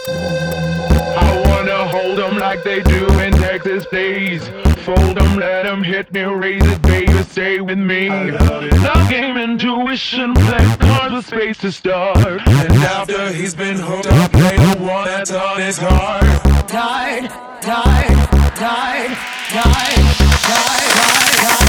I wanna hold them like they do in Texas, please. Fold them, let them hit me, raise it, baby, stay with me. Love game, intuition, play cards with space to start. And after he's been hooked up, play the one that's on his heart. Tied, tied, tied, tied, tied, tied.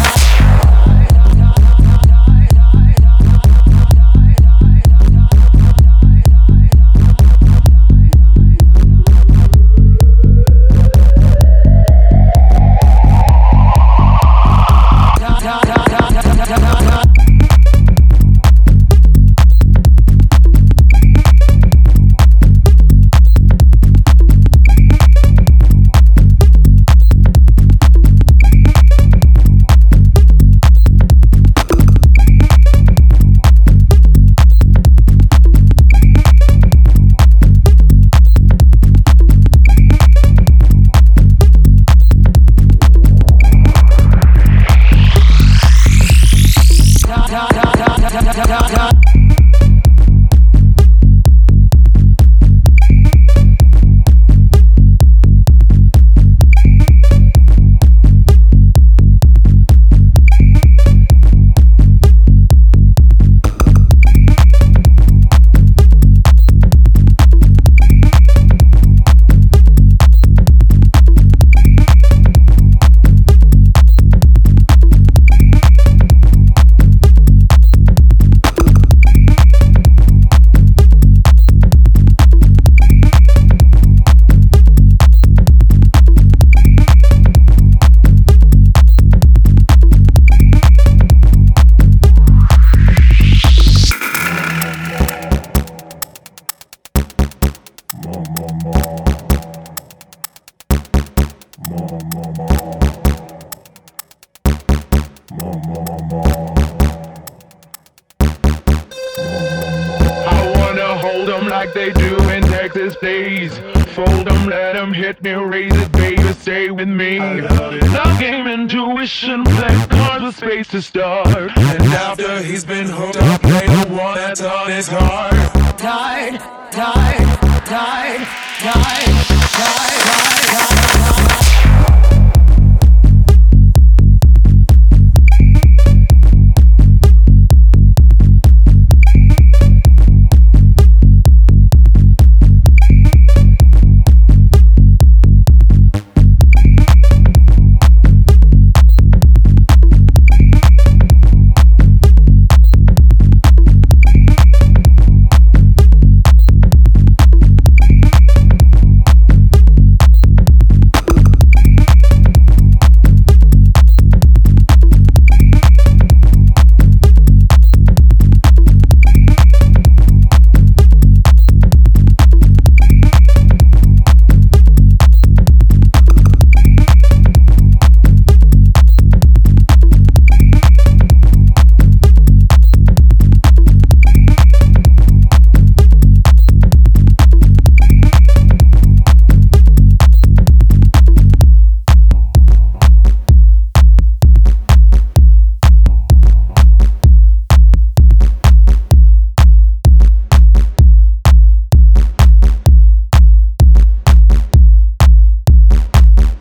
Like they do in Texas, please. Fold them, let them hit me, raise it, baby, stay with me. Love game, intuition, play cards with space to start. And after he's been hooked up, play the one that's on his heart. Tied, tied, tied, tied, tied.